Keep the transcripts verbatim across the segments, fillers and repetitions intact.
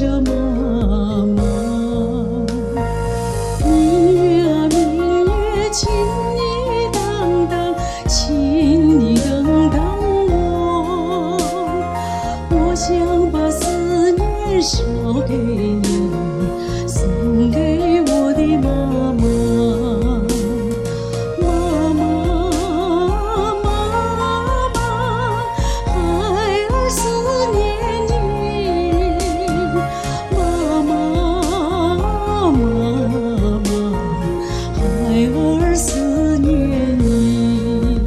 着妈妈。明月啊明月，请你等等，请你等等我。我想把思念捎给你，送给我的妈妈。妈妈妈妈，孩儿思念你。妈妈妈妈，孩儿思念你。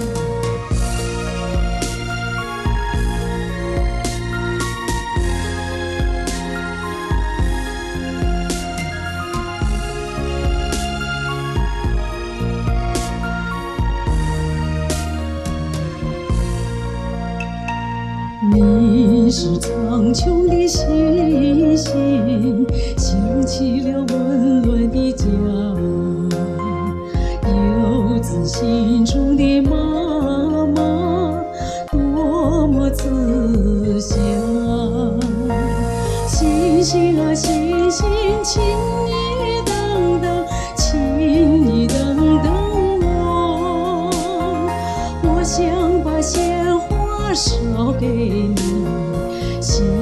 你是苍穹的星星，响起了温暖的家，游子心中的妈妈，多么慈祥。星星啊星星，请你等等，请你等等我。我想把鲜花捎给你。